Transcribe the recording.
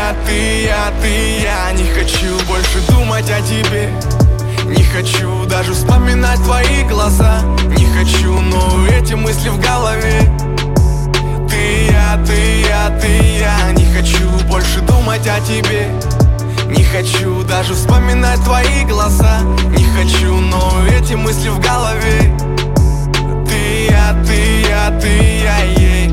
я не хочу больше думать о тебе. Не хочу даже вспоминать твои глаза. Не хочу, но эти мысли в голове. Ты я не хочу больше думать о тебе. Не хочу даже вспоминать твои глаза. Не хочу, но эти мысли в голове. Ты я,